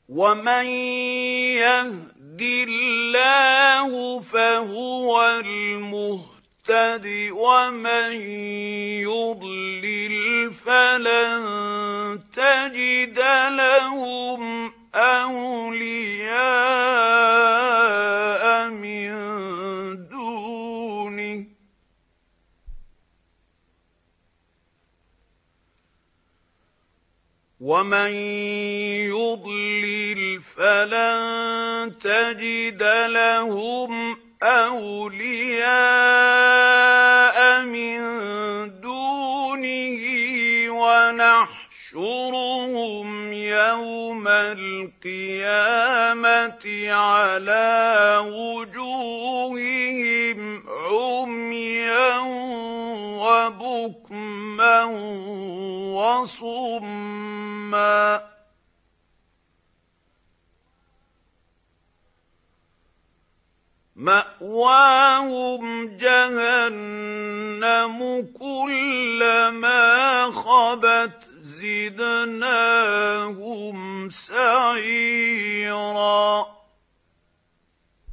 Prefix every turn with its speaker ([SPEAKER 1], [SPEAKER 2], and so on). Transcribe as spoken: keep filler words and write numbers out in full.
[SPEAKER 1] ومن يهد الله فهو المهتد ومن يضلل فلن تجد لهم أولياء من دونه ومن يضلل فلن تجد لهم أولياء من دونه ونحشرهم يوم القيامة على وجوههم عميا وبكما وصما مأواهم جهنم كلما خبت زدناهم سعيرا